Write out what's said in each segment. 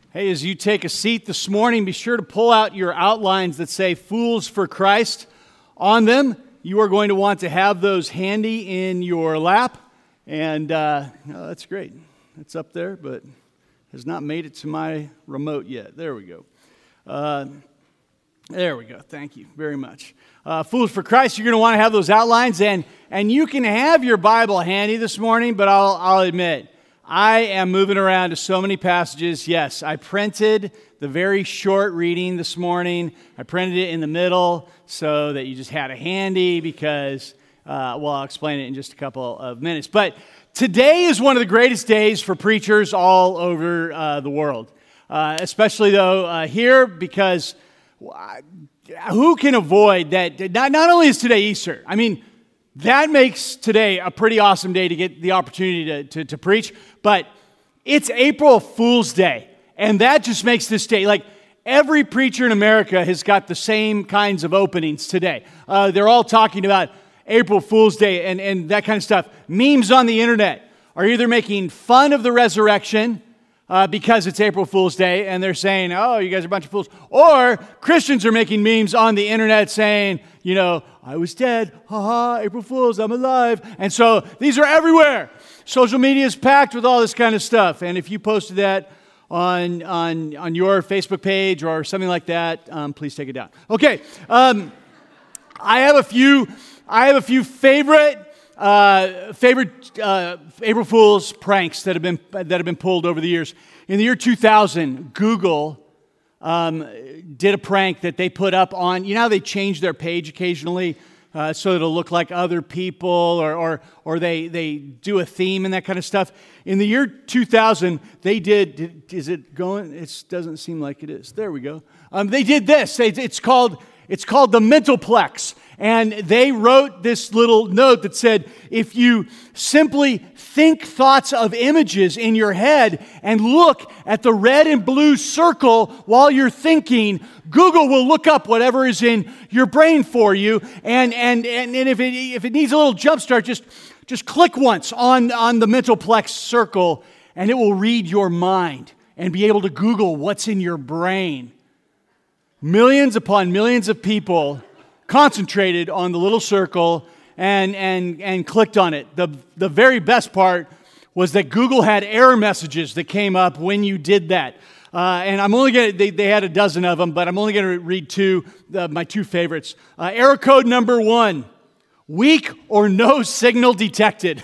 Hey, as you take a seat this morning, be sure to pull out your outlines that say Fools for Christ on them. You are going to want to have those handy in your lap. And that's great. It's up there, but has not made it to my remote yet. There we go. There we go. Thank you very much. Fools for Christ, you're going to want to have those outlines. And you can have your Bible handy this morning, but I'll admit, I am moving around to so many passages. Yes, I printed the very short reading this morning. I printed it in the middle so that you just had it handy because, I'll explain it in just a couple of minutes. But today is one of the greatest days for preachers all over the world, especially though here because who can avoid that? Not only is today Easter, I mean, that makes today a pretty awesome day to get the opportunity to preach, but it's April Fool's Day, and that just makes this day, like every preacher in America has got the same kinds of openings today. They're all talking about April Fool's Day and that kind of stuff. Memes on the internet are either making fun of the resurrection because it's April Fool's Day, and they're saying, oh, you guys are a bunch of fools. Or Christians are making memes on the internet saying, you know, I was dead, haha, April Fools, I'm alive. And so these are everywhere. Social media is packed with all this kind of stuff. And if you posted that on your Facebook page or something like that, please take it down. Okay, I have a few favorite April Fool's pranks that have been pulled over the years. In the year 2000, Google did a prank that they put up on. You know how they change their page occasionally so it'll look like other people, or they do a theme and that kind of stuff. In the year 2000, they did. Is it going? It doesn't seem like it is. There we go. They did this. It's called the Mentalplex. And they wrote this little note that said, if you simply think thoughts of images in your head and look at the red and blue circle while you're thinking, Google will look up whatever is in your brain for you. And if it needs a little jump start, just click once on the Mentalplex circle, and it will read your mind and be able to Google what's in your brain. Millions upon millions of people concentrated on the little circle and clicked on it. The very best part was that Google had error messages that came up when you did that. And I'm only going to, they had a dozen of them, but I'm only going to read my two favorites. Error code number 1, weak or no signal detected.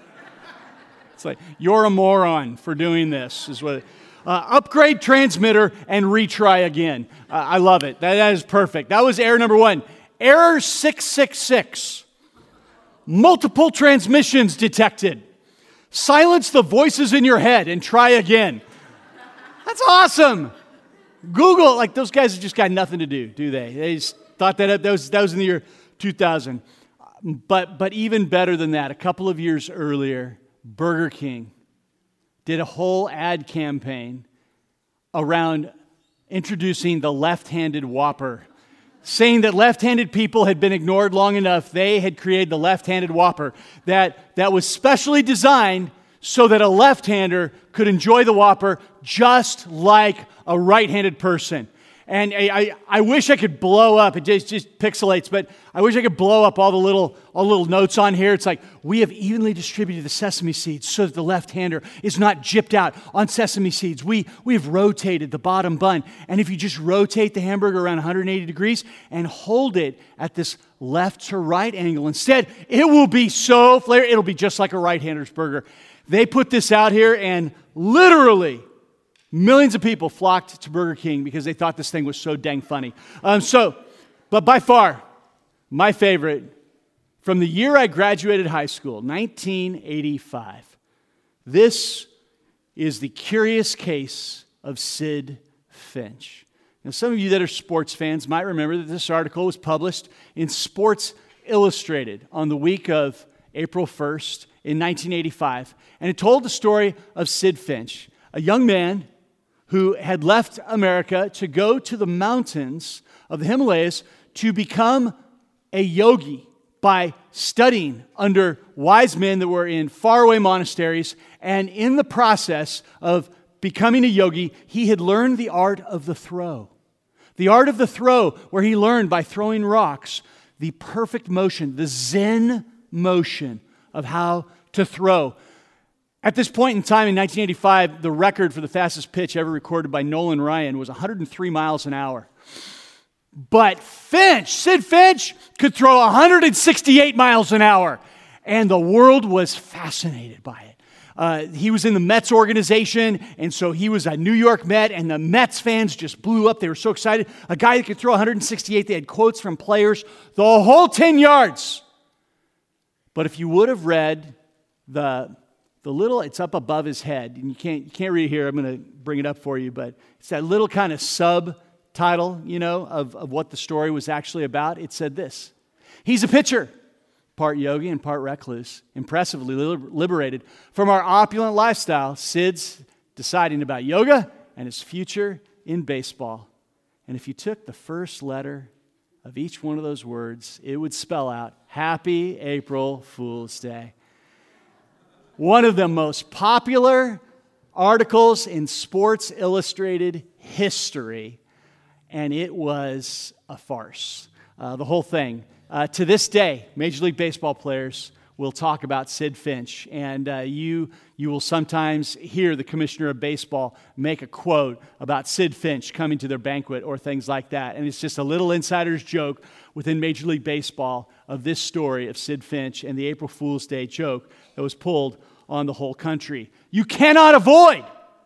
It's like, you're a moron for doing this, is what upgrade transmitter and retry again. I love it. That is perfect. That was error number 1. Error 666. Multiple transmissions detected. Silence the voices in your head and try again. That's awesome. Google, like those guys have just got nothing to do they? They just thought that up. That was in the year 2000. But even better than that, a couple of years earlier, Burger King did a whole ad campaign around introducing the left-handed Whopper, saying that left-handed people had been ignored long enough. They had created the left-handed Whopper that was specially designed so that a left-hander could enjoy the Whopper just like a right-handed person. And I wish I could blow up. It just pixelates, but I wish I could blow up all the little notes on here. It's like, we have evenly distributed the sesame seeds so that the left-hander is not gypped out on sesame seeds. We have rotated the bottom bun. And if you just rotate the hamburger around 180 degrees and hold it at this left to right angle instead, it will be so flavorful. It'll be just like a right-hander's burger. They put this out here, and literally millions of people flocked to Burger King because they thought this thing was so dang funny. But by far, my favorite, from the year I graduated high school, 1985, this is the curious case of Sid Finch. Now, some of you that are sports fans might remember that this article was published in Sports Illustrated on the week of April 1st in 1985, and it told the story of Sid Finch, a young man who had left America to go to the mountains of the Himalayas to become a yogi by studying under wise men that were in faraway monasteries, and in the process of becoming a yogi, he had learned the art of the throw. The art of the throw, where he learned by throwing rocks the perfect motion, the Zen motion of how to throw. At this point in time in 1985, the record for the fastest pitch ever recorded by Nolan Ryan was 103 miles an hour. But Sid Finch, could throw 168 miles an hour. And the world was fascinated by it. He was in the Mets organization, and so he was a New York Met, and the Mets fans just blew up. They were so excited. A guy that could throw 168, they had quotes from players, the whole 10 yards. But if you would have read the little, it's up above his head, and you can't read it here. I'm going to bring it up for you, but it's that little kind of subtitle, of what the story was actually about. It said this: he's a pitcher, part yogi and part recluse, impressively liberated from our opulent lifestyle. Sid's deciding about yoga and his future in baseball. And if you took the first letter of each one of those words, it would spell out Happy April Fool's Day. One of the most popular articles in Sports Illustrated history, and it was a farce. The whole thing. To this day, Major League Baseball players will talk about Sid Finch, and you will sometimes hear the commissioner of baseball make a quote about Sid Finch coming to their banquet or things like that. And it's just a little insider's joke within Major League Baseball of this story of Sid Finch and the April Fool's Day joke that was pulled on the whole country. You cannot avoid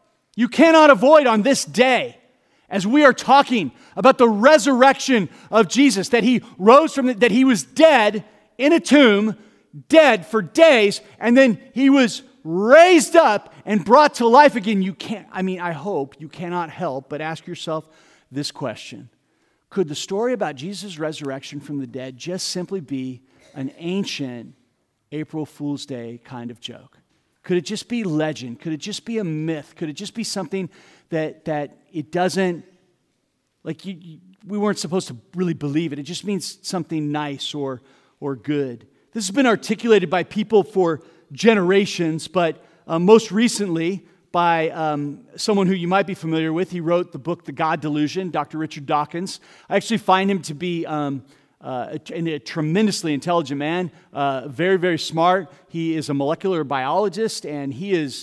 on this day, as we are talking about the resurrection of Jesus, that he rose that he was dead in a tomb, dead for days, and then he was raised up and brought to life again. I hope you cannot help but ask yourself this question: could the story about Jesus' resurrection from the dead just simply be an ancient April Fool's Day kind of joke? Could it just be legend? Could it just be a myth? Could it just be something that it doesn't, we weren't supposed to really believe it? It just means something nice or good. This has been articulated by people for generations, but most recently by someone who you might be familiar with. He wrote the book, The God Delusion, Dr. Richard Dawkins. I actually find him to be a tremendously intelligent man, very, very smart. He is a molecular biologist, and he is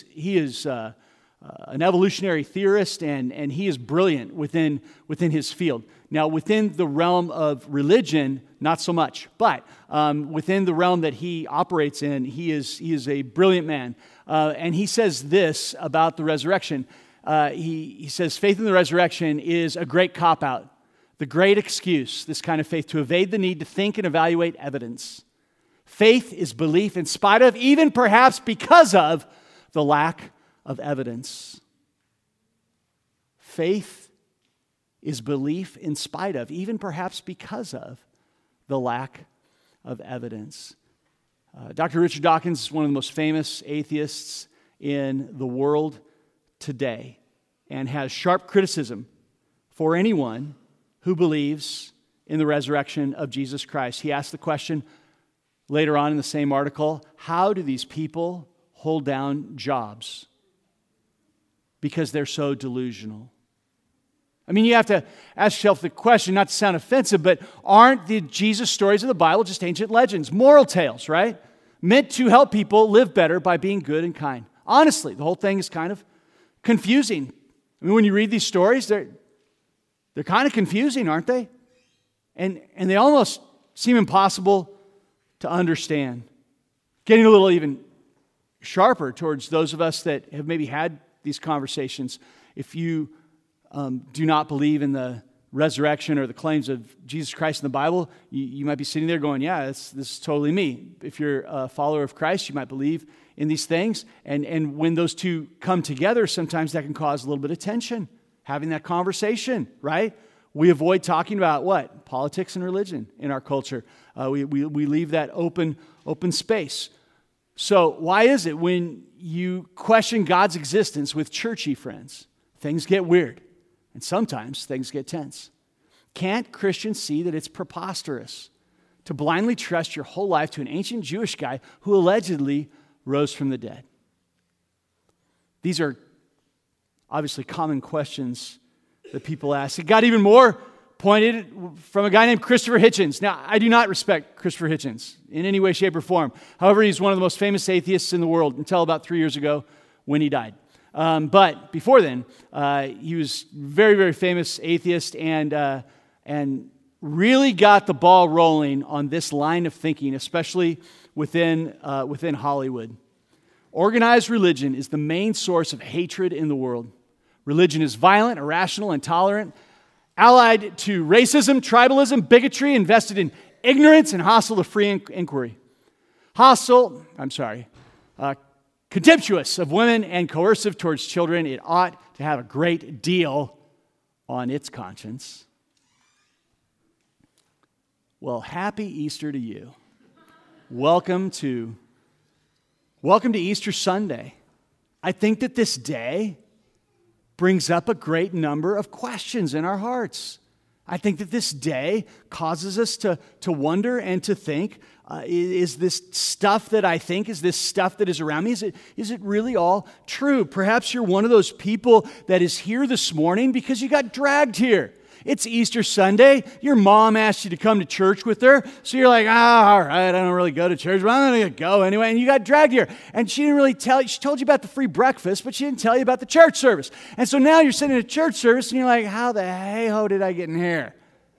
an evolutionary theorist, and he is brilliant within his field. Now, within the realm of religion, not so much, but within the realm that he operates in, he is a brilliant man. And he says this about the resurrection. He says, faith in the resurrection is a great cop-out, the great excuse, this kind of faith, to evade the need to think and evaluate evidence. Faith is belief in spite of, even perhaps because of, the lack of evidence. Faith is belief in spite of, even perhaps because of, the lack of evidence. Dr. Richard Dawkins is one of the most famous atheists in the world today and has sharp criticism for anyone who believes in the resurrection of Jesus Christ. He asked the question later on in the same article, how do these people hold down jobs? Because they're so delusional. I mean, you have to ask yourself the question, not to sound offensive, but aren't the Jesus stories of the Bible just ancient legends, moral tales, right? Meant to help people live better by being good and kind. Honestly, the whole thing is kind of confusing. I mean, when you read these stories, they're kind of confusing, aren't they? And they almost seem impossible to understand. Getting a little even sharper towards those of us that have maybe had these conversations. If you do not believe in the resurrection or the claims of Jesus Christ in the Bible, you might be sitting there going, yeah, this is totally me. If you're a follower of Christ, you might believe in these things. And when those two come together, sometimes that can cause a little bit of tension, having that conversation, right? We avoid talking about what? Politics and religion in our culture. We leave that open space. So why is it when you question God's existence with churchy friends, things get weird, and sometimes things get tense? Can't Christians see that it's preposterous to blindly trust your whole life to an ancient Jewish guy who allegedly rose from the dead? These are obviously common questions that people ask. It got even more pointed from a guy named Christopher Hitchens. Now, I do not respect Christopher Hitchens in any way, shape, or form. However, he's one of the most famous atheists in the world until about 3 years ago when he died. But before then, he was very, very famous atheist and really got the ball rolling on this line of thinking, especially within Hollywood. Organized religion is the main source of hatred in the world. Religion is violent, irrational, intolerant, allied to racism, tribalism, bigotry, invested in ignorance, and hostile to free inquiry. Contemptuous of women and coercive towards children. It ought to have a great deal on its conscience. Well, happy Easter to you. Welcome to Easter Sunday. I think that this day brings up a great number of questions in our hearts. I think that this day causes us to wonder and to think, is this stuff that I think, is this stuff that is around me, is it really all true? Perhaps you're one of those people that is here this morning because you got dragged here. It's Easter Sunday. Your mom asked you to come to church with her. So you're like, all right, I don't really go to church, but I'm going to go anyway. And you got dragged here. And she didn't really tell you. She told you about the free breakfast, but she didn't tell you about the church service. And so now you're sitting in a church service and you're like, how the hey-ho did I get in here?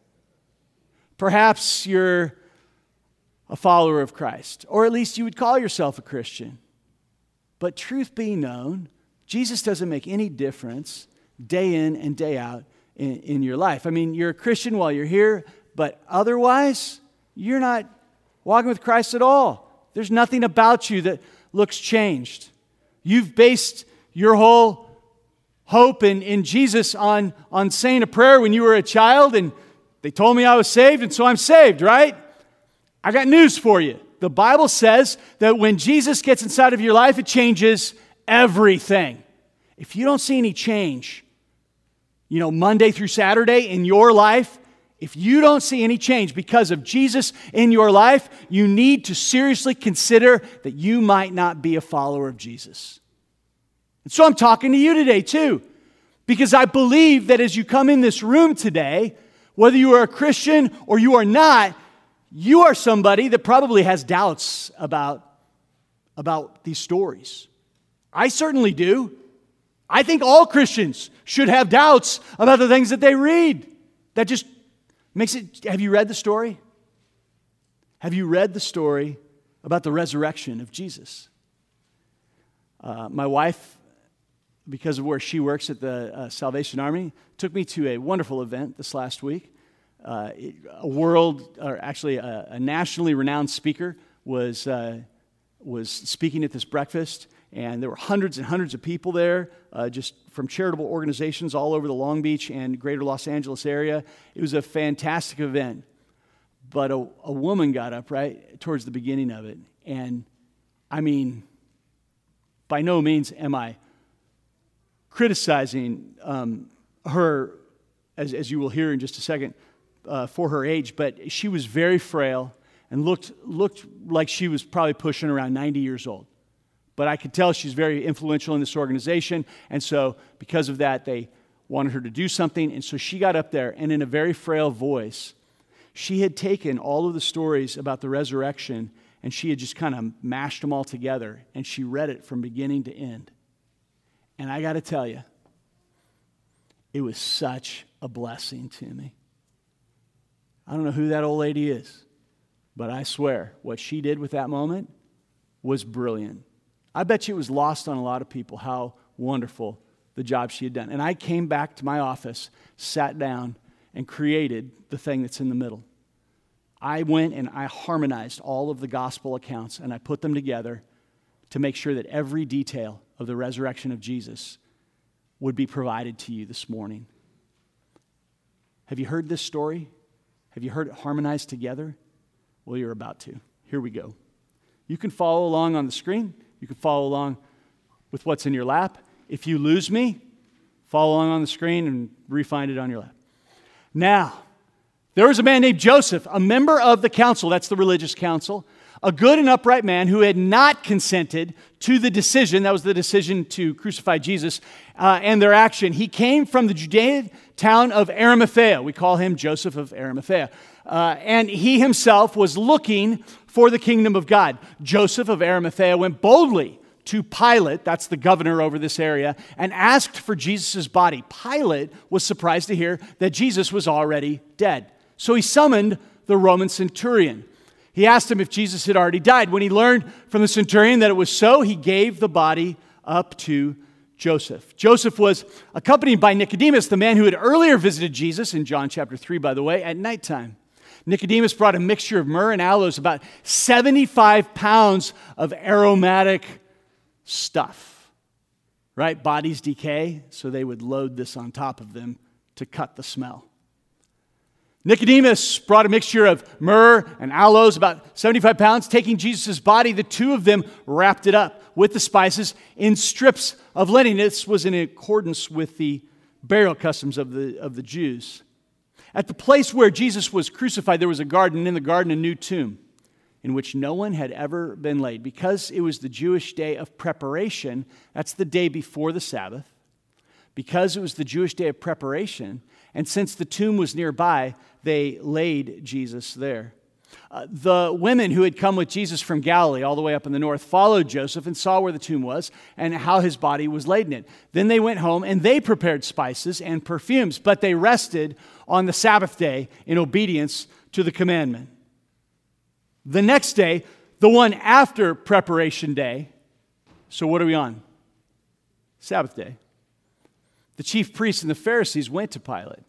Perhaps you're a follower of Christ, or at least you would call yourself a Christian. But truth be known, Jesus doesn't make any difference day in and day out in your life. I mean, you're a Christian while you're here, but otherwise, you're not walking with Christ at all. There's nothing about you that looks changed. You've based your whole hope in Jesus on saying a prayer when you were a child, and they told me I was saved, and so I'm saved, right? I got news for you. The Bible says that when Jesus gets inside of your life, it changes everything. If you don't see any change, Monday through Saturday in your life, if you don't see any change because of Jesus in your life, you need to seriously consider that you might not be a follower of Jesus. And so I'm talking to you today too, because I believe that as you come in this room today, whether you are a Christian or you are not, you are somebody that probably has doubts about these stories. I certainly do. I think all Christians should have doubts about the things that they read. That just makes it... Have you read the story? Have you read the story about the resurrection of Jesus? My wife, because of where she works at the Salvation Army, took me to a wonderful event this last week. A nationally renowned speaker was speaking at this breakfast. And there were hundreds and hundreds of people there, just from charitable organizations all over the Long Beach and greater Los Angeles area. It was a fantastic event. But a woman got up right towards the beginning of it. And I mean, by no means am I criticizing her, as you will hear in just a second, for her age. But she was very frail and looked like she was probably pushing around 90 years old. But I could tell she's very influential in this organization. And so because of that, they wanted her to do something. And so she got up there, and in a very frail voice, she had taken all of the stories about the resurrection, and she had just kind of mashed them all together. And she read it from beginning to end. And I got to tell you, it was such a blessing to me. I don't know who that old lady is, but I swear, what she did with that moment was brilliant. I bet you it was lost on a lot of people how wonderful the job she had done. And I came back to my office, sat down, and created the thing that's in the middle. I went and I harmonized all of the gospel accounts, and I put them together to make sure that every detail of the resurrection of Jesus would be provided to you this morning. Have you heard this story? Have you heard it harmonized together? Well, you're about to. Here we go. You can follow along on the screen. You can follow along with what's in your lap. If you lose me, follow along on the screen and re-find it on your lap. Now, there was a man named Joseph, a member of the council, that's the religious council, a good and upright man who had not consented to the decision, that was the decision to crucify Jesus, and their action. He came from the Judean town of Arimathea. We call him Joseph of Arimathea. And he himself was looking for the kingdom of God. Joseph of Arimathea went boldly to Pilate, that's the governor over this area, and asked for Jesus' body. Pilate was surprised to hear that Jesus was already dead. So he summoned the Roman centurion. He asked him if Jesus had already died. When he learned from the centurion that it was so, he gave the body up to Joseph. Joseph was accompanied by Nicodemus, the man who had earlier visited Jesus, in John chapter 3, by the way, at nighttime. Nicodemus brought a mixture of myrrh and aloes, about 75 pounds of aromatic stuff. Right? Bodies decay, so they would load this on top of them to cut the smell. Nicodemus brought a mixture of myrrh and aloes, about 75 pounds. Taking Jesus' body, the two of them wrapped it up with the spices in strips of linen. This was in accordance with the burial customs of the Jews. At the place where Jesus was crucified, there was a garden, and in the garden a new tomb in which no one had ever been laid. Because it was the Jewish day of preparation, that's the day before the Sabbath. Because it was the Jewish day of preparation, and since the tomb was nearby, they laid Jesus there. The women who had come with Jesus from Galilee, all the way up in the north, followed Joseph and saw where the tomb was and how his body was laid in it. Then they went home and they prepared spices and perfumes, but they rested on the Sabbath day in obedience to the commandment. The next day, the one after preparation day, so what are we on? Sabbath day. The chief priests and the Pharisees went to Pilate.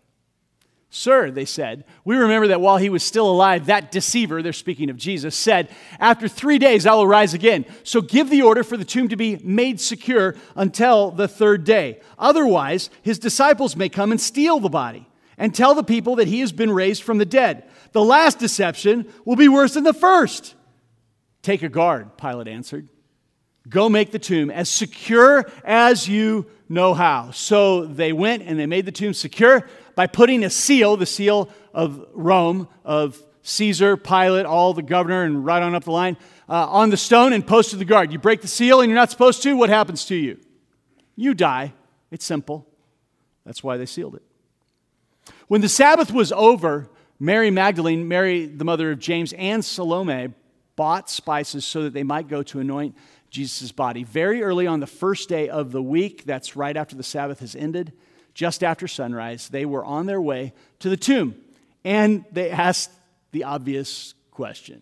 Sir, they said, we remember that while he was still alive, that deceiver, they're speaking of Jesus, said, after 3 days I will rise again. So give the order for the tomb to be made secure until the third day. Otherwise, his disciples may come and steal the body and tell the people that he has been raised from the dead. The last deception will be worse than the first. Take a guard, Pilate answered. Go make the tomb as secure as you know how. So they went and they made the tomb secure by putting a seal, the seal of Rome, of Caesar, Pilate, all the governor, and right on up the line, on the stone and posted the guard. You break the seal and you're not supposed to, what happens to you? You die. It's simple. That's why they sealed it. When the Sabbath was over, Mary Magdalene, Mary the mother of James, and Salome bought spices so that they might go to anoint Jesus' body. Very early on the first day of the week, that's right after the Sabbath has ended, just after sunrise, they were on their way to the tomb. And they asked the obvious question: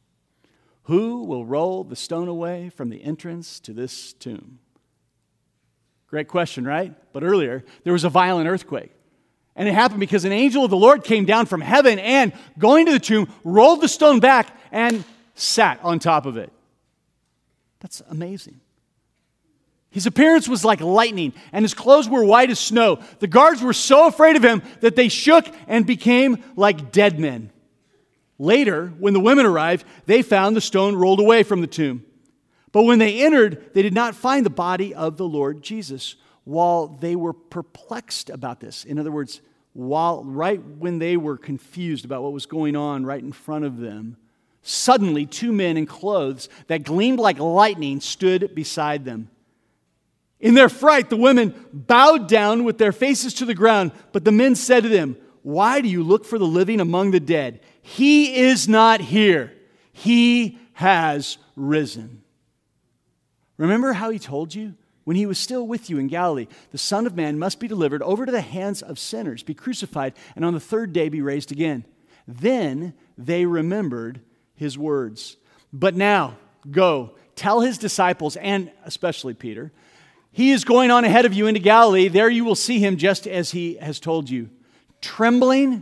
who will roll the stone away from the entrance to this tomb? Great question, right? But earlier, there was a violent earthquake. And it happened because an angel of the Lord came down from heaven and, going to the tomb, rolled the stone back and sat on top of it. That's amazing. His appearance was like lightning, and his clothes were white as snow. The guards were so afraid of him that they shook and became like dead men. Later, when the women arrived, they found the stone rolled away from the tomb. But when they entered, they did not find the body of the Lord Jesus. While they were perplexed about this, in other words, right when they were confused about what was going on right in front of them, suddenly 2 men in clothes that gleamed like lightning stood beside them. In their fright, the women bowed down with their faces to the ground, but the men said to them, "Why do you look for the living among the dead? He is not here. He has risen." Remember how he told you? When he was still with you in Galilee, the Son of Man must be delivered over to the hands of sinners, be crucified, and on the third day be raised again. Then they remembered his words. But now, go, tell his disciples, and especially Peter, he is going on ahead of you into Galilee. There you will see him just as he has told you. Trembling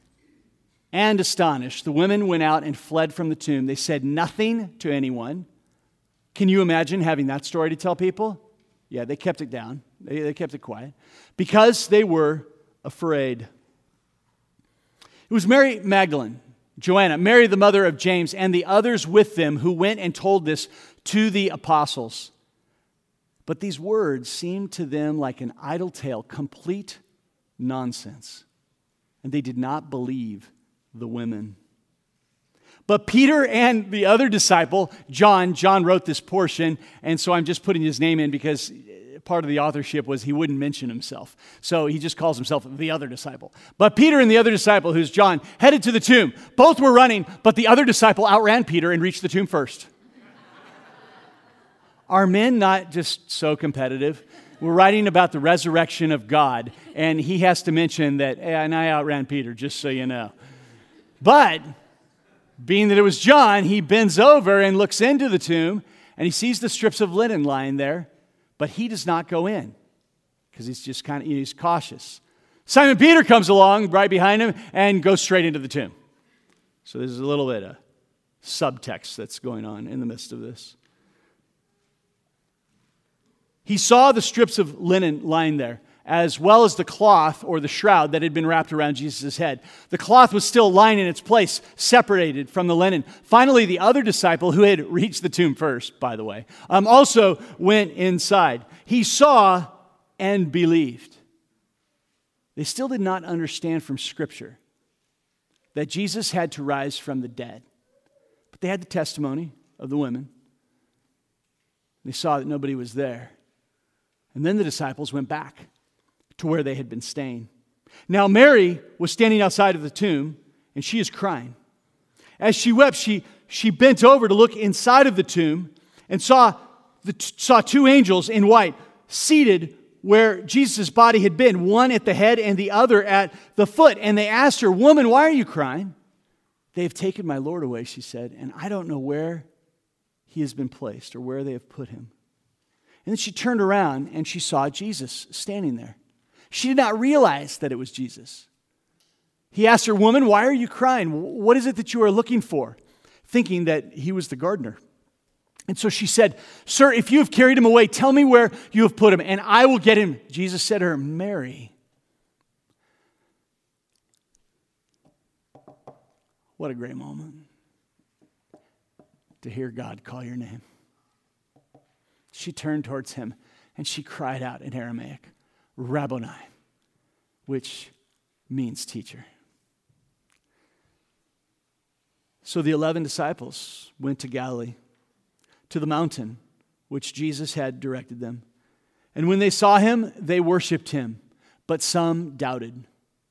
and astonished, the women went out and fled from the tomb. They said nothing to anyone. Can you imagine having that story to tell people? Yeah, they kept it down. They kept it quiet because they were afraid. It was Mary Magdalene, Joanna, Mary the mother of James, and the others with them who went and told this to the apostles. But these words seemed to them like an idle tale, complete nonsense. And they did not believe the women. But Peter and the other disciple, John wrote this portion, and so I'm just putting his name in because part of the authorship was he wouldn't mention himself. So he just calls himself the other disciple. But Peter and the other disciple, who's John, headed to the tomb. Both were running, but the other disciple outran Peter and reached the tomb first. Are men not just so competitive? We're writing about the resurrection of God, and he has to mention that, and I outran Peter, just so you know. But being that it was John, he bends over and looks into the tomb, and he sees the strips of linen lying there, but he does not go in because he's just he's cautious. Simon Peter comes along right behind him and goes straight into the tomb. So there's a little bit of subtext that's going on in the midst of this. He saw the strips of linen lying there, as well as the cloth or the shroud that had been wrapped around Jesus' head. The cloth was still lying in its place, separated from the linen. Finally, the other disciple, who had reached the tomb first, by the way, also went inside. He saw and believed. They still did not understand from Scripture that Jesus had to rise from the dead. But they had the testimony of the women. They saw that nobody was there. And then the disciples went back to where they had been staying. Now Mary was standing outside of the tomb, and she is crying. As she wept, she bent over to look inside of the tomb and saw two angels in white seated where Jesus' body had been, one at the head and the other at the foot. And they asked her, "Woman, why are you crying?" "They have taken my Lord away," she said, "and I don't know where he has been placed or where they have put him." And then she turned around and she saw Jesus standing there. She did not realize that it was Jesus. He asked her, "Woman, why are you crying? What is it that you are looking for?" Thinking that he was the gardener. And so she said, "Sir, if you have carried him away, tell me where you have put him, and I will get him." Jesus said to her, "Mary." What a great moment to hear God call your name. She turned towards him and she cried out in Aramaic, "Rabboni," which means teacher. So the 11 disciples went to Galilee, to the mountain which Jesus had directed them. And when they saw him, they worshiped him, but some doubted.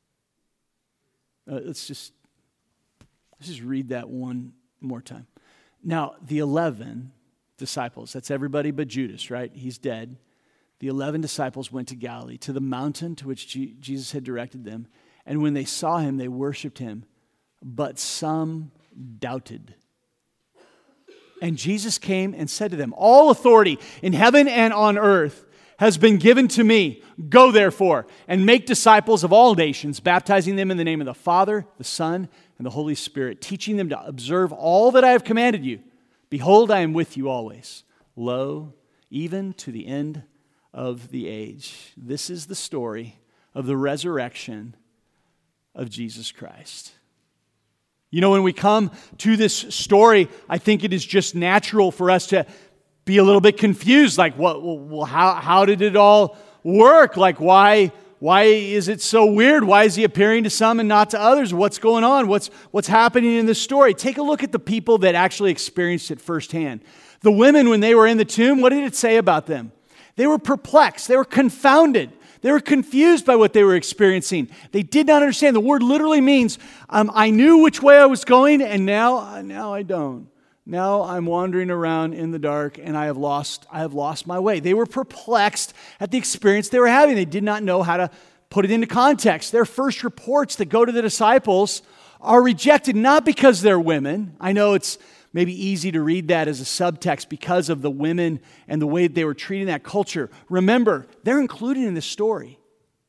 Let's just read that one more time. Now, the 11 disciples, that's everybody but Judas, right? He's dead. The 11 disciples went to Galilee, to the mountain to which Jesus had directed them. And when they saw him, they worshiped him, but some doubted. And Jesus came and said to them, "All authority in heaven and on earth has been given to me. Go therefore and make disciples of all nations, baptizing them in the name of the Father, the Son, and the Holy Spirit, teaching them to observe all that I have commanded you. Behold, I am with you always, lo, even to the end of the age." This is the story of the resurrection of Jesus Christ. You know, when we come to this story, I think it is just natural for us to be a little bit confused. Like, how did it all work? Like, why is it so weird? Why is he appearing to some and not to others? What's going on? What's happening in this story? Take a look at the people that actually experienced it firsthand. The women, when they were in the tomb, what did it say about them? They were perplexed. They were confounded. They were confused by what they were experiencing. They did not understand. The word literally means, I knew which way I was going, and now I don't. Now I'm wandering around in the dark, and I have lost my way. They were perplexed at the experience they were having. They did not know how to put it into context. Their first reports that go to the disciples are rejected, not because they're women. I know it's maybe easy to read that as a subtext because of the women and the way they were treating that culture. Remember, they're included in this story.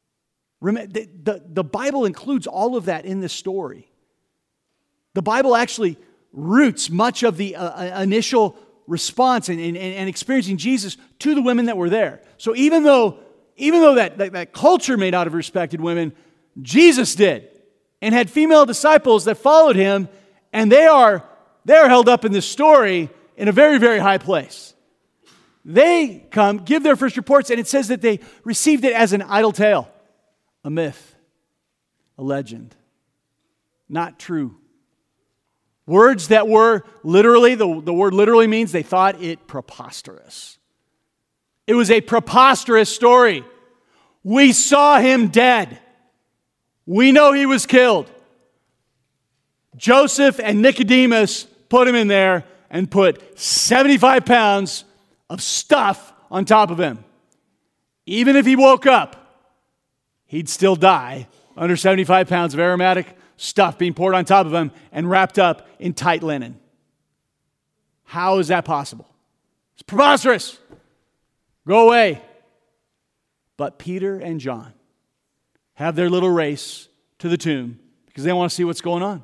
The Bible includes all of that in this story. The Bible actually roots much of the initial response and experiencing Jesus to the women that were there. So even though that culture may not have respected women, Jesus did, and had female disciples that followed him, and they're held up in this story in a very, very high place. They come, give their first reports, and it says that they received it as an idle tale, a myth, a legend, not true. Words that were literally, the word literally means they thought it preposterous. It was a preposterous story. We saw him dead. We know he was killed. Joseph and Nicodemus put him in there and put 75 pounds of stuff on top of him. Even if he woke up, he'd still die under 75 pounds of aromatic stuff being poured on top of him and wrapped up in tight linen. How is that possible? It's preposterous. Go away. But Peter and John have their little race to the tomb because they want to see what's going on.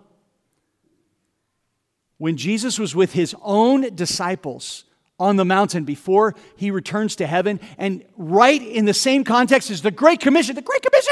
When Jesus was with his own disciples on the mountain before he returns to heaven, and right in the same context as the Great Commission, the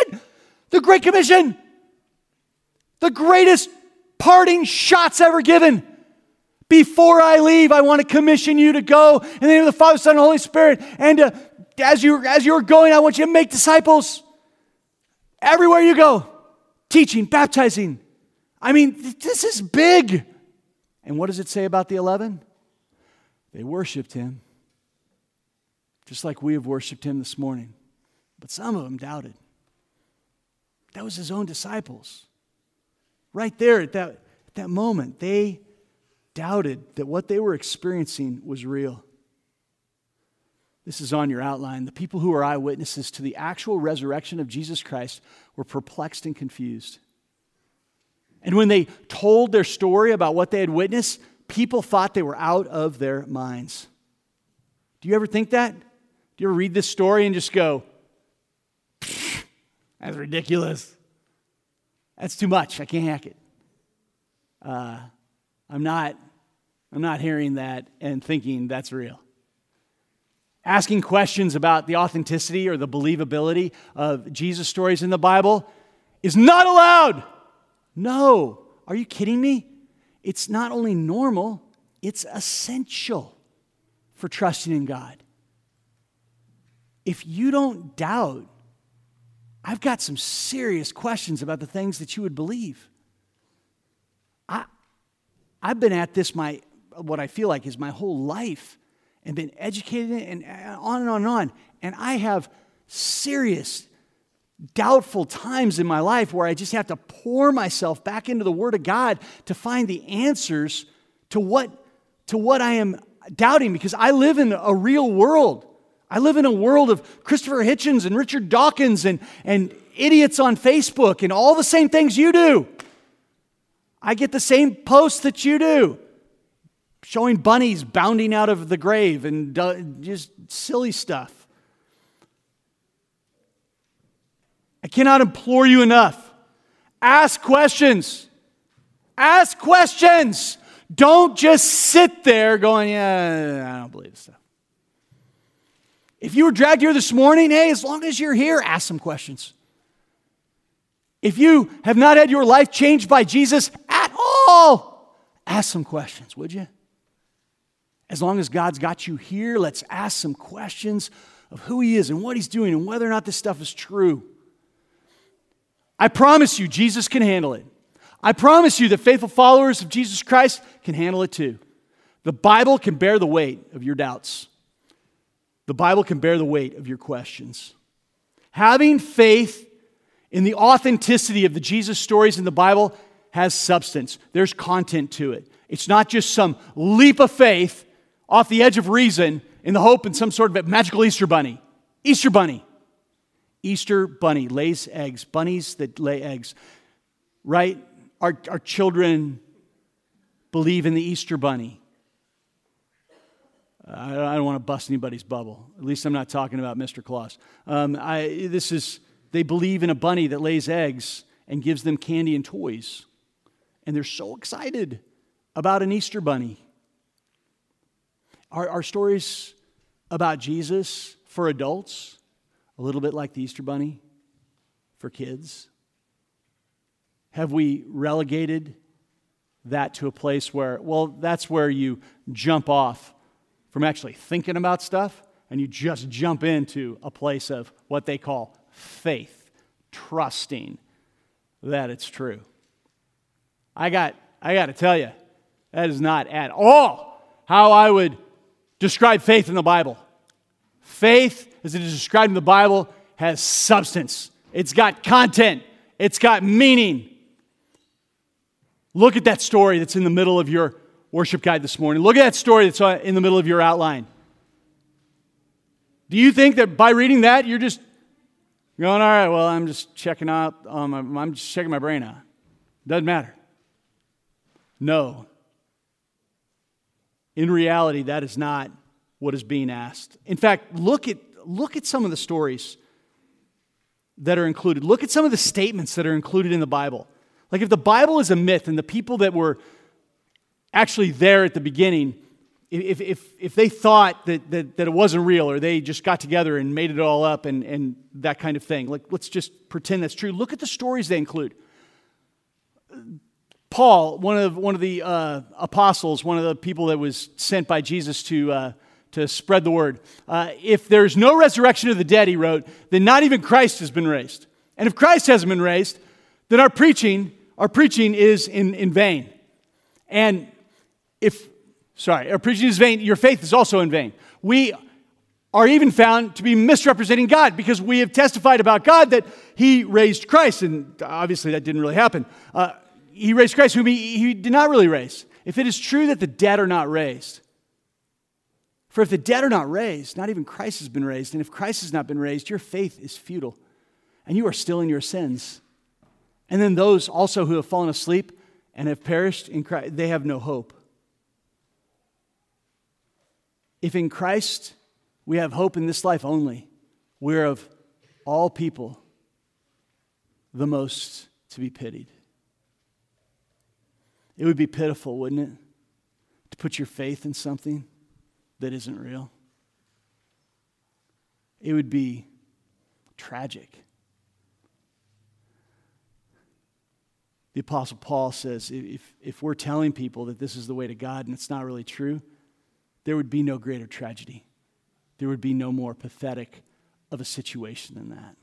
greatest parting shots ever given. Before I leave, I want to commission you to go in the name of the Father, Son, and Holy Spirit. And as you're going, I want you to make disciples everywhere you go, teaching, baptizing. I mean, this is big. And what does it say about the 11? They worshiped him, just like we have worshiped him this morning. But some of them doubted. That was his own disciples. Right there at that moment, they doubted that what they were experiencing was real. This is on your outline. The people who are eyewitnesses to the actual resurrection of Jesus Christ were perplexed and confused. And when they told their story about what they had witnessed, people thought they were out of their minds. Do you ever think that? Do you ever read this story and just go, that's ridiculous. That's too much. I can't hack it. I'm not hearing that and thinking that's real. Asking questions about the authenticity or the believability of Jesus' stories in the Bible is not allowed. No. Are you kidding me? It's not only normal, it's essential for trusting in God. If you don't doubt, I've got some serious questions about the things that you would believe. I've been at this what I feel like is my whole life and been educated and on and on and on. And I have serious, doubtful times in my life where I just have to pour myself back into the Word of God to find the answers to what I am doubting, because I live in a real world. I live in a world of Christopher Hitchens and Richard Dawkins and idiots on Facebook and all the same things you do. I get the same posts that you do, showing bunnies bounding out of the grave and just silly stuff. I cannot implore you enough. Ask questions. Ask questions. Don't just sit there going, yeah, I don't believe this stuff. If you were dragged here this morning, hey, as long as you're here, ask some questions. If you have not had your life changed by Jesus at all, ask some questions, would you? As long as God's got you here, let's ask some questions of who He is and what He's doing and whether or not this stuff is true. I promise you, Jesus can handle it. I promise you that faithful followers of Jesus Christ can handle it too. The Bible can bear the weight of your doubts. The Bible can bear the weight of your questions. Having faith in the authenticity of the Jesus stories in the Bible has substance. There's content to it. It's not just some leap of faith off the edge of reason in the hope in some sort of magical Easter bunny. Easter bunny. Easter bunny lays eggs. Bunnies that lay eggs. Right? Our children believe in the Easter bunny. I don't want to bust anybody's bubble. At least I'm not talking about Mr. Claus. They believe in a bunny that lays eggs and gives them candy and toys. And they're so excited about an Easter bunny. Are stories about Jesus for adults a little bit like the Easter bunny for kids? Have we relegated that to a place where, well, that's where you jump off from actually thinking about stuff and you just jump into a place of what they call faith, trusting that it's true? I got to tell you, That is not at all how I would describe faith in the Bible. Faith, as it is described in the Bible, has substance. It's got content. It's got meaning. Look at that story that's in the middle of your worship guide this morning. Look at that story that's in the middle of your outline. Do you think that by reading that, you're just going, all right, well, I'm just checking out, I'm just checking my brain out. Doesn't matter. No. In reality, that is not what is being asked. In fact, look at some of the stories that are included. Look at some of the statements that are included in the Bible. Like if the Bible is a myth and the people that were actually there at the beginning, if they thought that it wasn't real, or they just got together and made it all up and that kind of thing, like let's just pretend that's true. Look at the stories they include. Paul, one of the apostles, one of the people that was sent by Jesus to spread the word. If there's no resurrection of the dead, he wrote, then not even Christ has been raised. And if Christ hasn't been raised, then our preaching is in vain. And our preaching is vain, your faith is also in vain. We are even found to be misrepresenting God because we have testified about God that He raised Christ, and obviously that didn't really happen. He raised Christ, whom he did not really raise. If it is true that the dead are not raised, for if the dead are not raised, not even Christ has been raised, and if Christ has not been raised, your faith is futile, and you are still in your sins. And then those also who have fallen asleep and have perished in Christ, they have no hope. If in Christ we have hope in this life only, we're of all people the most to be pitied. It would be pitiful, wouldn't it, to put your faith in something that isn't real? It would be tragic. The Apostle Paul says if we're telling people that this is the way to God and it's not really true, there would be no greater tragedy. There would be no more pathetic of a situation than that.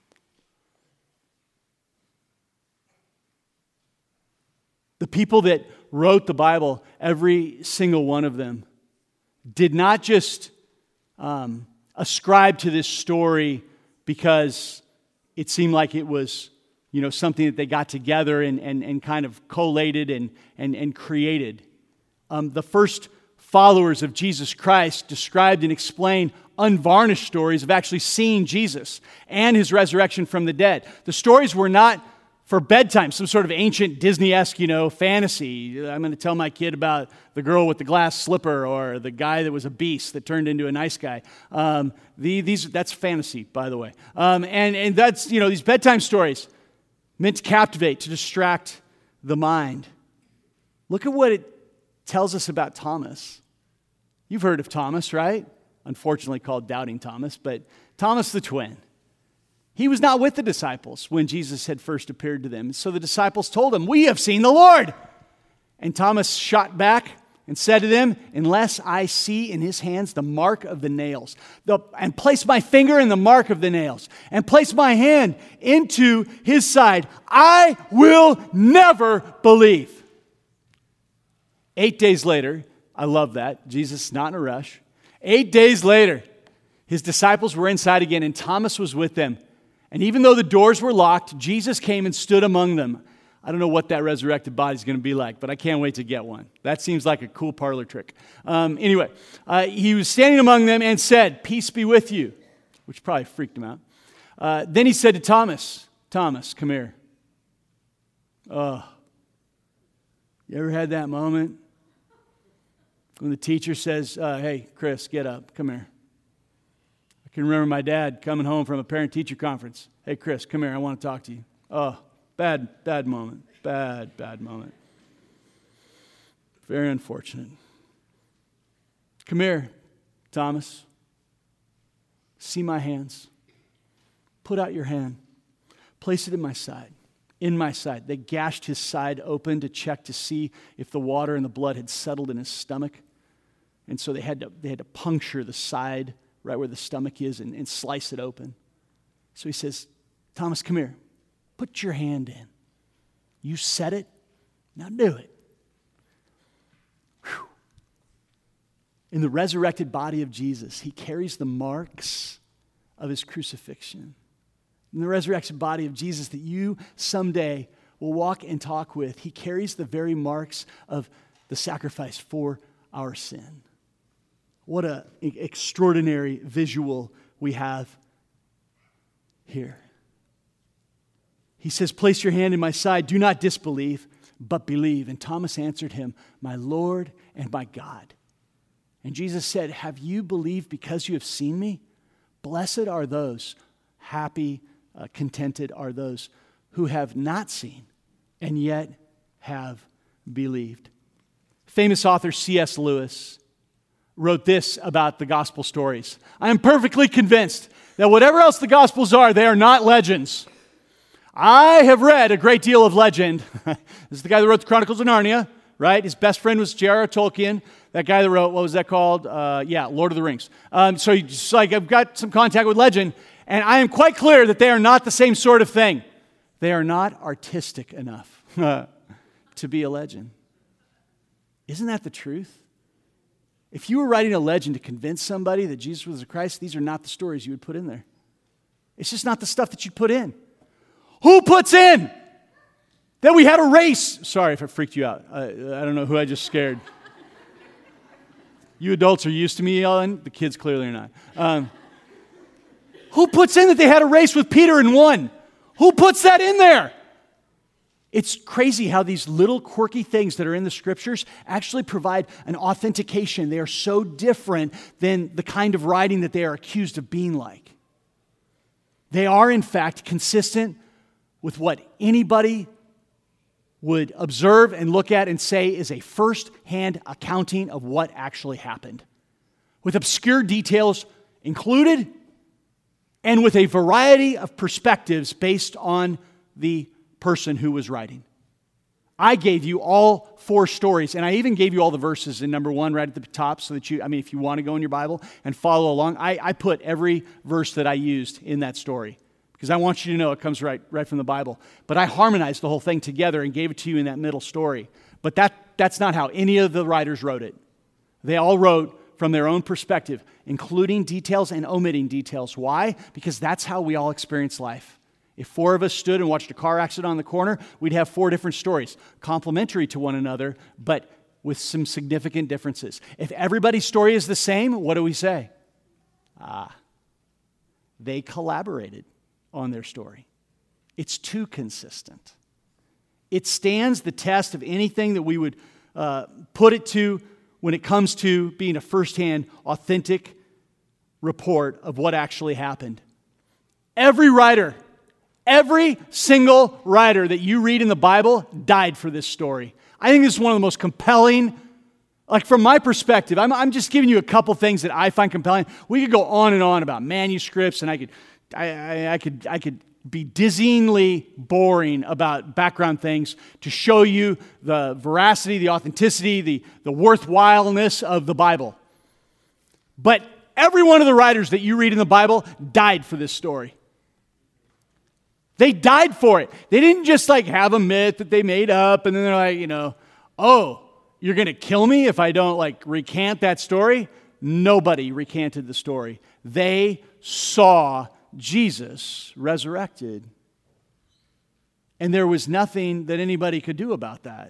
The people that wrote the Bible, every single one of them, did not just ascribe to this story because it seemed like it was, something that they got together and kind of collated and created. The first followers of Jesus Christ described and explained unvarnished stories of actually seeing Jesus and His resurrection from the dead. The stories were not for bedtime, some sort of ancient Disney-esque, fantasy. I'm going to tell my kid about the girl with the glass slipper or the guy that was a beast that turned into a nice guy. That's fantasy, by the way. And that's, these bedtime stories meant to captivate, to distract the mind. Look at what it tells us about Thomas. You've heard of Thomas, right? Unfortunately called Doubting Thomas, but Thomas the twin. He was not with the disciples when Jesus had first appeared to them. So the disciples told him, "We have seen the Lord." And Thomas shot back and said to them, "Unless I see in His hands the mark of the nails, and place my finger in the mark of the nails, and place my hand into His side, I will never believe." 8 days later, I love that. Jesus is not in a rush. 8 days later, His disciples were inside again, and Thomas was with them. And even though the doors were locked, Jesus came and stood among them. I don't know what that resurrected body is going to be like, but I can't wait to get one. That seems like a cool parlor trick. Anyway, He was standing among them and said, "Peace be with you," which probably freaked him out. Then He said to Thomas, "Thomas, come here." Oh, you ever had that moment when the teacher says, "Hey, Chris, get up, come here." I can remember my dad coming home from a parent-teacher conference. "Hey, Chris, come here, I want to talk to you." Oh, bad moment. Bad moment. Very unfortunate. "Come here, Thomas. See my hands. Put out your hand. Place it in my side. In my side." They gashed His side open to check to see if the water and the blood had settled in His stomach. And so they had to puncture the side right where the stomach is and slice it open. So He says, "Thomas, come here. Put your hand in. You said it. Now do it." In the resurrected body of Jesus, he carries the marks of his crucifixion. In the resurrected body of Jesus that you someday will walk and talk with, he carries the very marks of the sacrifice for our sin. What an extraordinary visual we have here. He says, place your hand in my side, do not disbelieve, but believe. And Thomas answered him, my Lord and my God. And Jesus said, have you believed because you have seen me? Blessed are those, happy, contented are those who have not seen and yet have believed. Famous author C.S. Lewis wrote this about the gospel stories. I am perfectly convinced that whatever else the gospels are, they are not legends. I have read a great deal of legend. This is the guy that wrote the Chronicles of Narnia, right? His best friend was J.R.R. Tolkien. That guy that wrote, what was that called? Lord of the Rings. So just like I've got some contact with legend, and I am quite clear that they are not the same sort of thing. They are not artistic enough to be a legend. Isn't that the truth? If you were writing a legend to convince somebody that Jesus was the Christ, these are not the stories you would put in there. It's just not the stuff that you put in. Who puts in that we had a race? Sorry if I freaked you out. I don't know who I just scared. You adults are used to me yelling. The kids clearly are not. Who puts in that they had a race with Peter and won? Who puts that in there? It's crazy how these little quirky things that are in the scriptures actually provide an authentication. They are so different than the kind of writing that they are accused of being like. They are, in fact, consistent with what anybody would observe and look at and say is a first-hand accounting of what actually happened, with obscure details included and with a variety of perspectives based on the person who was writing. I gave you all 4 stories, and I even gave you all the verses in number 1 right at the top so that if you want to go in your Bible and follow along, I put every verse that I used in that story because I want you to know it comes right from the Bible. But I harmonized the whole thing together and gave it to you in that middle story. But that's not how any of the writers wrote it. They all wrote from their own perspective, including details and omitting details. Why? Because that's how we all experience life. If 4 of us stood and watched a car accident on the corner, we'd have 4 different stories, complementary to one another, but with some significant differences. If everybody's story is the same, what do we say? They collaborated on their story. It's too consistent. It stands the test of anything that we would put it to when it comes to being a firsthand, authentic report of what actually happened. Every single writer that you read in the Bible died for this story. I think this is one of the most compelling, from my perspective, I'm just giving you a couple things that I find compelling. We could go on and on about manuscripts, and I could be dizzyingly boring about background things to show you the veracity, the authenticity, the worthwhileness of the Bible. But every one of the writers that you read in the Bible died for this story. They died for it. They didn't just have a myth that they made up and then they're like, oh, you're going to kill me if I don't recant that story? Nobody recanted the story. They saw Jesus resurrected. And there was nothing that anybody could do about that.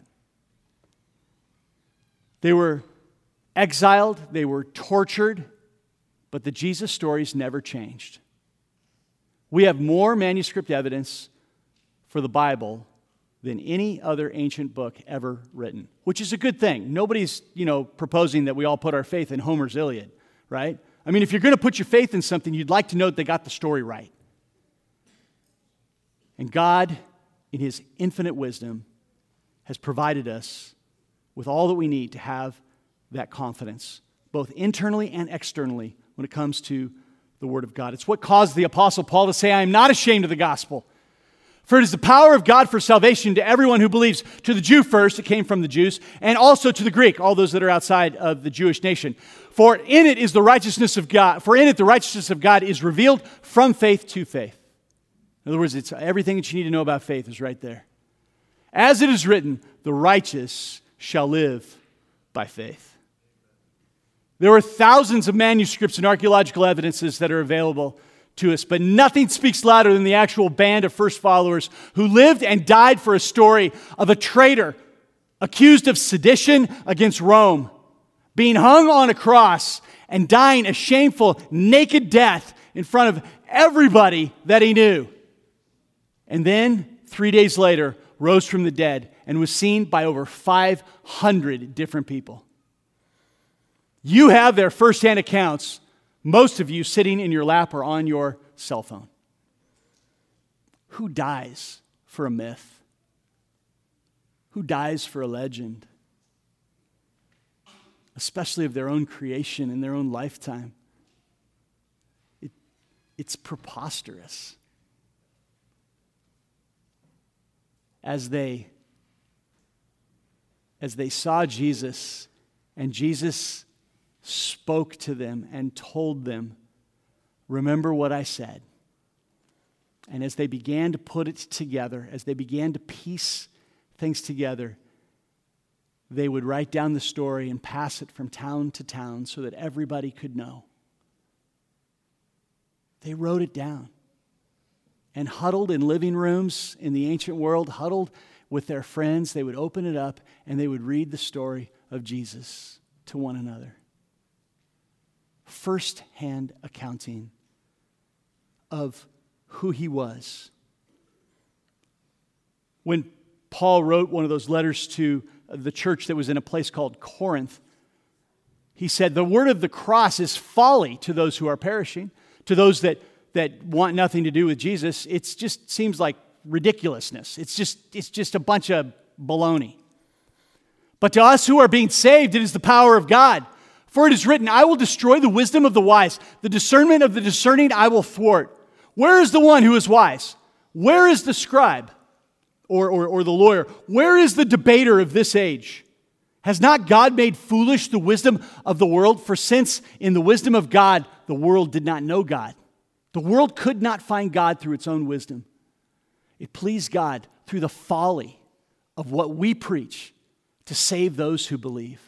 They were exiled, they were tortured, but the Jesus stories never changed. We have more manuscript evidence for the Bible than any other ancient book ever written, which is a good thing. Nobody's, proposing that we all put our faith in Homer's Iliad, right? If you're going to put your faith in something, you'd like to know that they got the story right. And God, in His infinite wisdom, has provided us with all that we need to have that confidence, both internally and externally, when it comes to the Word of God. It's what caused the Apostle Paul to say, I am not ashamed of the gospel. For it is the power of God for salvation to everyone who believes, to the Jew first, it came from the Jews, and also to the Greek, all those that are outside of the Jewish nation. For in it is the righteousness of God. For in it the righteousness of God is revealed from faith to faith. In other words, it's everything that you need to know about faith is right there. As it is written, the righteous shall live by faith. There are thousands of manuscripts and archaeological evidences that are available to us, but nothing speaks louder than the actual band of first followers who lived and died for a story of a traitor accused of sedition against Rome, being hung on a cross and dying a shameful, naked death in front of everybody that he knew. And then, 3 days later, rose from the dead and was seen by over 500 different people. You have their firsthand accounts, most of you sitting in your lap or on your cell phone. Who dies for a myth? Who dies for a legend? Especially of their own creation in their own lifetime. It's preposterous. As they saw Jesus, and Jesus spoke to them and told them, remember what I said. And as they began to put it together, as they began to piece things together, they would write down the story and pass it from town to town so that everybody could know. They wrote it down. And huddled in living rooms in the ancient world, huddled with their friends, they would open it up and they would read the story of Jesus to one another. First-hand accounting of who he was. When Paul wrote one of those letters to the church that was in a place called Corinth, he said, the word of the cross is folly to those who are perishing, to those that want nothing to do with Jesus. It just seems like ridiculousness. It's just a bunch of baloney. But to us who are being saved, it is the power of God. For it is written, I will destroy the wisdom of the wise. The discernment of the discerning I will thwart. Where is the one who is wise? Where is the scribe or the lawyer? Where is the debater of this age? Has not God made foolish the wisdom of the world? For since in the wisdom of God, the world did not know God. The world could not find God through its own wisdom. It pleased God through the folly of what we preach to save those who believe.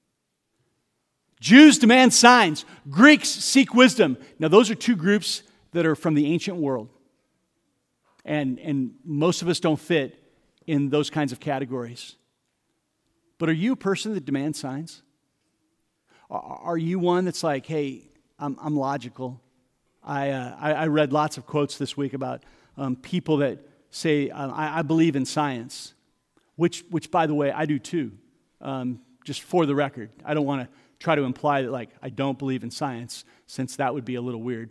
Jews demand signs. Greeks seek wisdom. Now, those are two groups that are from the ancient world. And most of us don't fit in those kinds of categories. But are you a person that demands signs? Are you one that's like, hey, I'm logical. I read lots of quotes this week about people that say, I believe in science, which, by the way, I do too. Just for the record, I don't want to try to imply that, like, I don't believe in science, since that would be a little weird.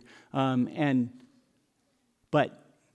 But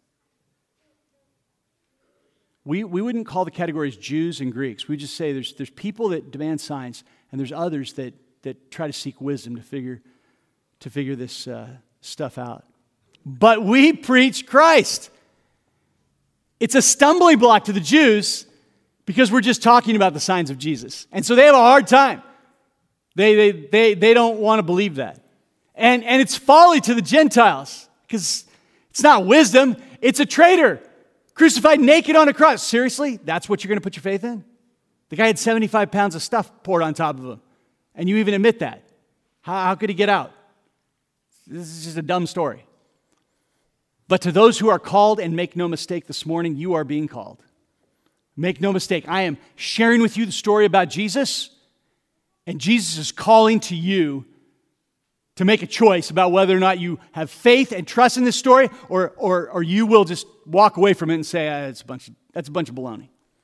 we wouldn't call the categories Jews and Greeks. We just say there's people that demand signs, and there's others that try to seek wisdom to figure this stuff out. But we preach Christ. It's a stumbling block to the Jews because we're just talking about the signs of Jesus. And so they have a hard time. They don't want to believe that. And it's folly to the Gentiles because it's not wisdom, it's a traitor crucified naked on a cross. Seriously? That's what you're going to put your faith in? The guy had 75 pounds of stuff poured on top of him. And you even admit that. How could he get out? This is just a dumb story. But to those who are called, and make no mistake this morning, you are being called. Make no mistake, I am sharing with you the story about Jesus, and Jesus is calling to you to make a choice about whether or not you have faith and trust in this story, or you will just walk away from it and say, that's a bunch of baloney.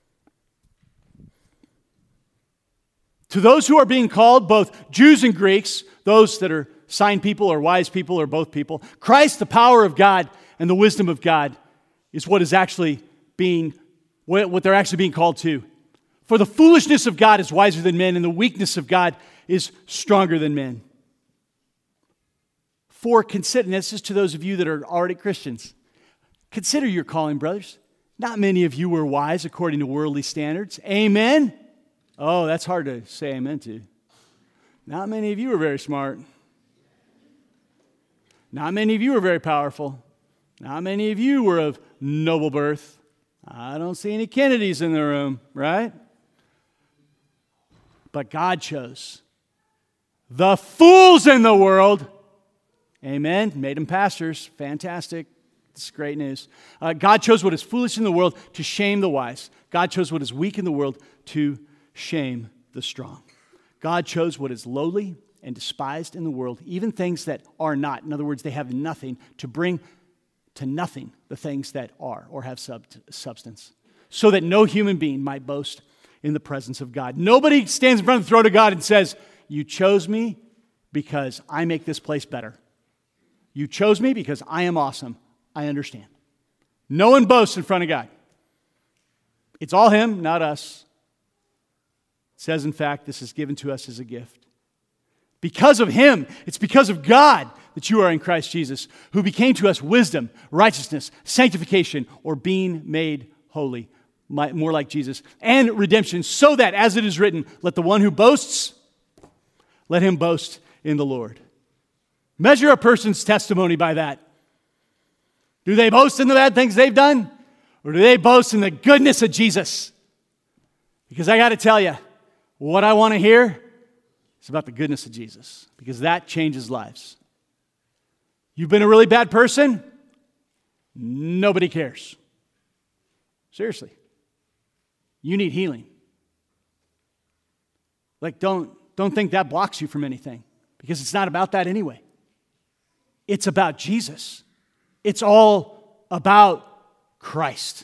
To those who are being called, both Jews and Greeks, those that are sign people or wise people or both people, Christ, the power of God and the wisdom of God, is what they're actually being called to. For the foolishness of God is wiser than men, and the weakness of God is stronger than men. For consider, and this is to those of you that are already Christians, consider your calling, brothers. Not many of you were wise according to worldly standards. Amen? Oh, that's hard to say amen to. Not many of you are very smart. Not many of you are very powerful. Not many of you were of noble birth. I don't see any Kennedys in the room, right? But God chose the fools in the world. Amen. Made them pastors. Fantastic. It's great news. God chose what is foolish in the world to shame the wise. God chose what is weak in the world to shame the strong. God chose what is lowly and despised in the world, even things that are not. In other words, they have nothing, to bring to nothing the things that are or have substance, so that no human being might boast in the presence of God. Nobody stands in front of the throne of God and says, you chose me because I make this place better. You chose me because I am awesome. I understand. No one boasts in front of God. It's all Him, not us. It says, in fact, this is given to us as a gift. Because of Him, it's because of God that you are in Christ Jesus, who became to us wisdom, righteousness, sanctification, or being made holy, more like Jesus, and redemption, so that, as it is written, let the one who boasts, let him boast in the Lord. Measure a person's testimony by that. Do they boast in the bad things they've done? Or do they boast in the goodness of Jesus? Because I got to tell you, what I want to hear is about the goodness of Jesus. Because that changes lives. You've been a really bad person? Nobody cares. Seriously. You need healing. Like, don't think that blocks you from anything. Because it's not about that anyway. It's about Jesus. It's all about Christ.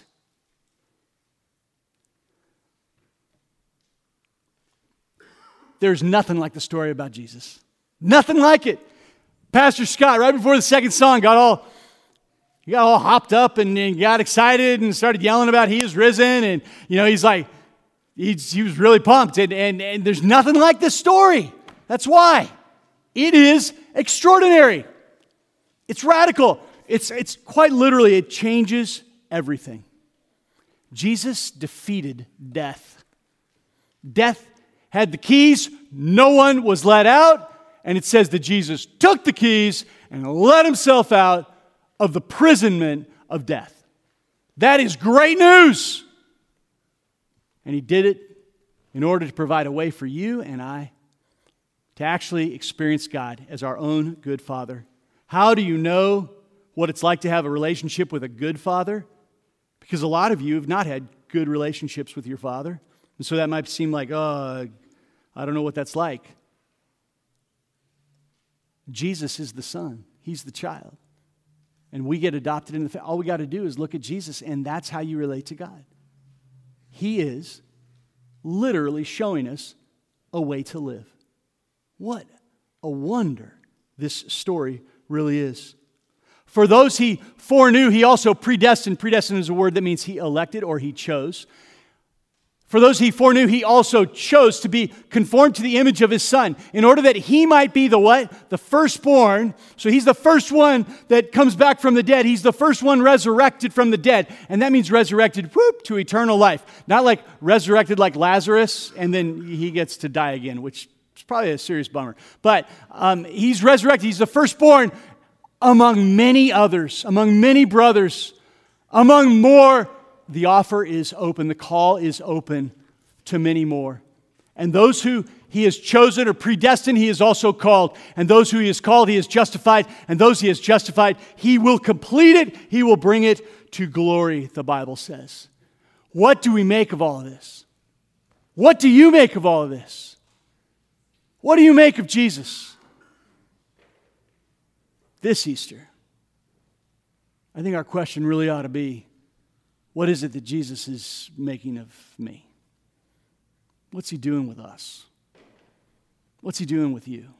There's nothing like the story about Jesus. Nothing like it. Pastor Scott, right before the second song, got all hopped up and got excited and started yelling about He is risen. And, he's like, he was really pumped. And there's nothing like this story. That's why. It is extraordinary. It's radical. It's quite literally, it changes everything. Jesus defeated death. Death had the keys. No one was let out. And it says that Jesus took the keys and let Himself out of the imprisonment of death. That is great news. And He did it in order to provide a way for you and I to actually experience God as our own good Father. How do you know what it's like to have a relationship with a good Father? Because a lot of you have not had good relationships with your Father. And so that might seem like, I don't know what that's like. Jesus is the Son. He's the child. And we get adopted in the family. All we got to do is look at Jesus, and that's how you relate to God. He is literally showing us a way to live. What a wonder this story really is. For those He foreknew, He also predestined. Predestined is a word that means He elected or He chose. For those He foreknew, He also chose to be conformed to the image of His Son, in order that He might be the what? The firstborn. So He's the first one that comes back from the dead. He's the first one resurrected from the dead. And that means resurrected, to eternal life. Not like resurrected like Lazarus, and then he gets to die again, which is probably a serious bummer. But He's resurrected. He's the firstborn among many others, among many brothers, among more. The offer is open. The call is open to many more. And those who He has chosen or predestined, He has also called. And those who He has called, He has justified. And those He has justified, He will complete it. He will bring it to glory, the Bible says. What do we make of all of this? What do you make of all of this? What do you make of Jesus? This Easter, I think our question really ought to be, what is it that Jesus is making of me? What's He doing with us? What's He doing with you?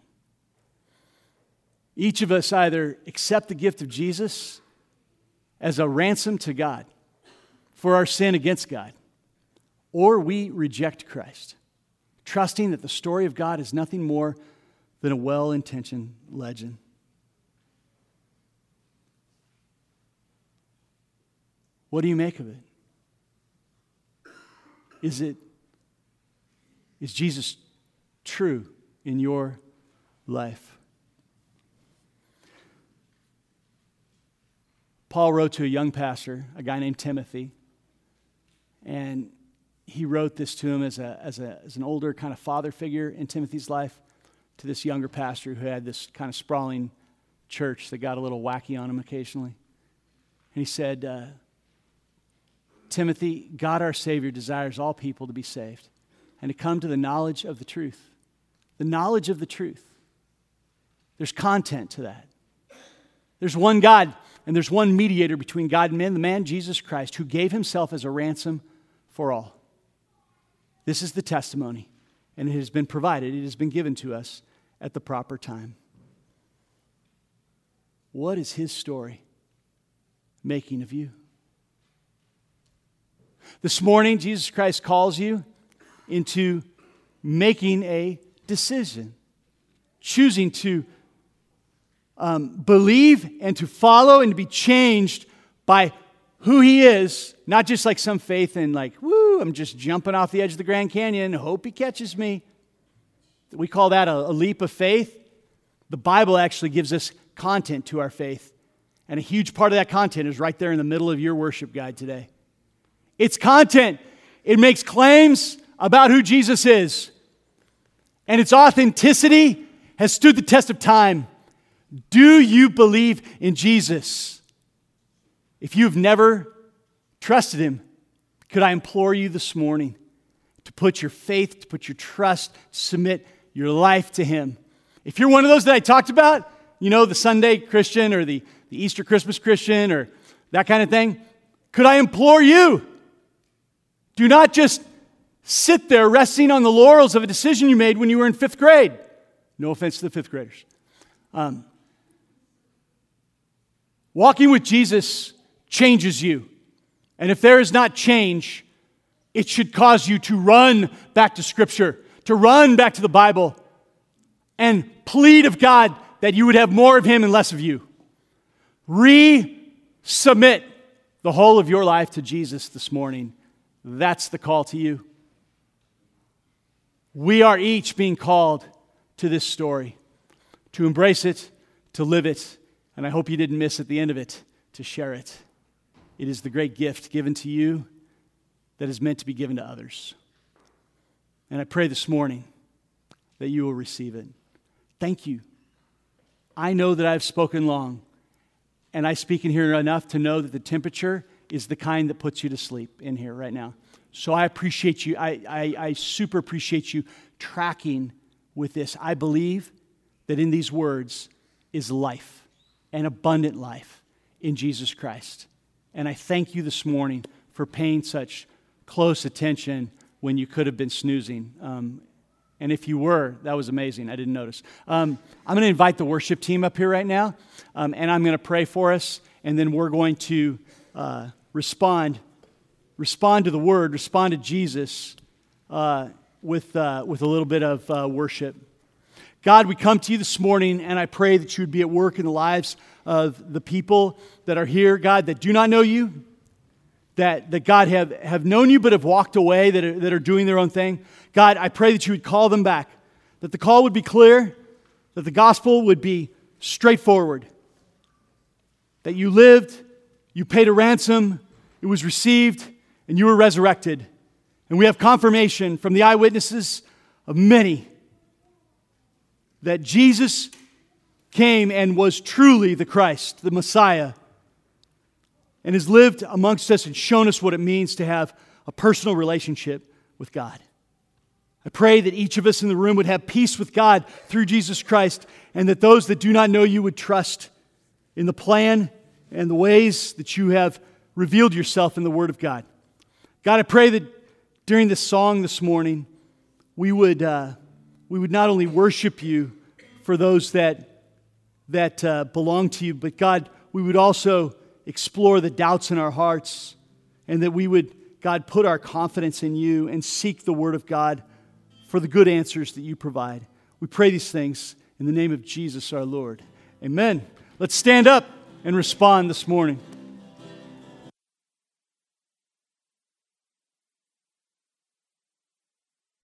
Each of us either accept the gift of Jesus as a ransom to God for our sin against God, or we reject Christ, trusting that the story of God is nothing more than a well-intentioned legend. What do you make of it? Is Jesus true in your life? Paul wrote to a young pastor, a guy named Timothy, and he wrote this to him as an older kind of father figure in Timothy's life, to this younger pastor who had this kind of sprawling church that got a little wacky on him occasionally. And he said, Timothy, God our Savior desires all people to be saved and to come to the knowledge of the truth. The knowledge of the truth. There's content to that. There's one God and there's one mediator between God and men, the man Jesus Christ, who gave himself as a ransom for all. This is the testimony, and it has been provided. It has been given to us at the proper time. What is his story making of you? This morning, Jesus Christ calls you into making a decision, choosing to believe and to follow and to be changed by who he is, not just like some faith in like, woo, I'm just jumping off the edge of the Grand Canyon, hope he catches me. We call that a leap of faith. The Bible actually gives us content to our faith. And a huge part of that content is right there in the middle of your worship guide today. It's content. It makes claims about who Jesus is. And its authenticity has stood the test of time. Do you believe in Jesus? If you've never trusted him, could I implore you this morning to put your faith, to put your trust, submit your life to him. If you're one of those that I talked about, you know, the Sunday Christian or the Easter Christmas Christian or that kind of thing, could I implore you, do not just sit there resting on the laurels of a decision you made when you were in 5th grade. No offense to the 5th graders. Walking with Jesus changes you. And if there is not change, it should cause you to run back to Scripture, to run back to the Bible, and plead of God that you would have more of him and less of you. Resubmit the whole of your life to Jesus this morning. That's the call to you. We are each being called to this story, to embrace it, to live it, and I hope you didn't miss at the end of it, to share it. It is the great gift given to you that is meant to be given to others. And I pray this morning that you will receive it. Thank you. I know that I've spoken long, and I speak in here enough to know that the temperature is the kind that puts you to sleep in here right now. So I appreciate you. I super appreciate you tracking with this. I believe that in these words is life, an abundant life in Jesus Christ. And I thank you this morning for paying such close attention when you could have been snoozing. And if you were, that was amazing. I didn't notice. I'm going to invite the worship team up here right now, and I'm going to pray for us, and then we're going to respond to the Word, respond to Jesus with a little bit of worship. God, we come to you this morning, and I pray that you would be at work in the lives of the people that are here, God, that do not know you, that God have known you but have walked away, that are doing their own thing. God, I pray that you would call them back, that the call would be clear, that the gospel would be straightforward, that you lived, you paid a ransom, it was received, and you were resurrected. And we have confirmation from the eyewitnesses of many that Jesus came and was truly the Christ, the Messiah, and has lived amongst us and shown us what it means to have a personal relationship with God. I pray that each of us in the room would have peace with God through Jesus Christ, and that those that do not know you would trust in the plan and the ways that you have revealed yourself in the Word of God. God, I pray that during this song this morning, we would not only worship you for those that belong to you, but God, we would also explore the doubts in our hearts, and that we would, God, put our confidence in you and seek the Word of God for the good answers that you provide. We pray these things in the name of Jesus our Lord. Amen. Let's stand up and respond this morning.